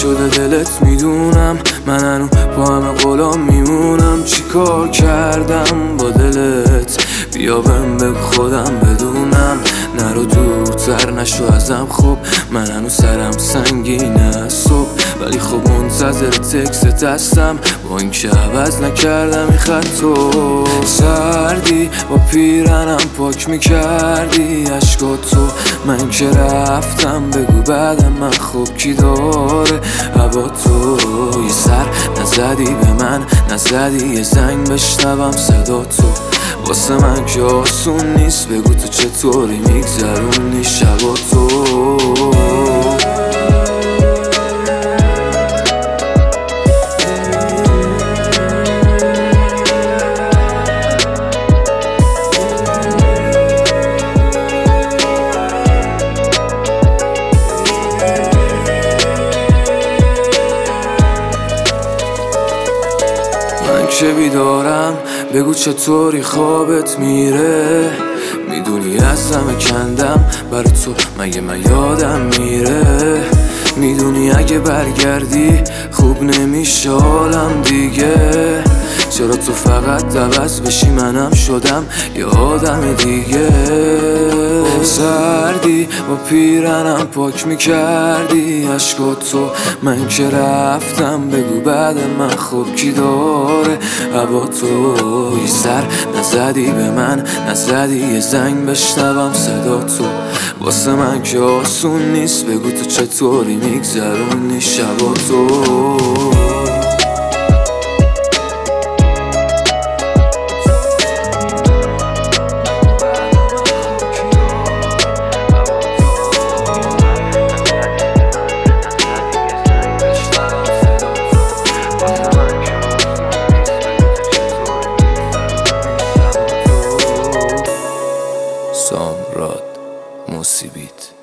شده دلت میدونم، من هنو با همه قولام میمونم. چی کار کردم با دلت؟ بیا بهم بگو خودم بدونم. نرو دورتر نشو ازم، خب من هنو سرم سنگینه صبح، ولی خب منتظر تکست هستم. با این که عوض نکردم این خطو. سردی با پیرنم پاک میکردی عشقاتو، من که رفتم بگو بعدم من خوب کی داره هوا تو. یه سر نزدی به من، نزدی یه زنگ بشنوم صدا تو. واسه من که آسون نیست، بگو تو چطوری میگذرونی شبا تو. من که بیدارم، بگو چطوری خوابت میره. میدونی از همه کندم برای تو، مگه من یادم میره. میدونی اگه برگردی خوب نمیشه حالم دیگه. چرا تو فقط عوض بشی منم شدم یه آدم دیگه. سردی با پیرنم پاک میکردی عشقاتو، من که رفتم بگو بعد من خوب کی داره هوا تو. یه سر نزدی به من، نزدی یه زنگ بشنوم صدا تو. واسه من که آسون نیست، بگو تو چطوری میگذرونی شبا تو. سامراد موسیبیت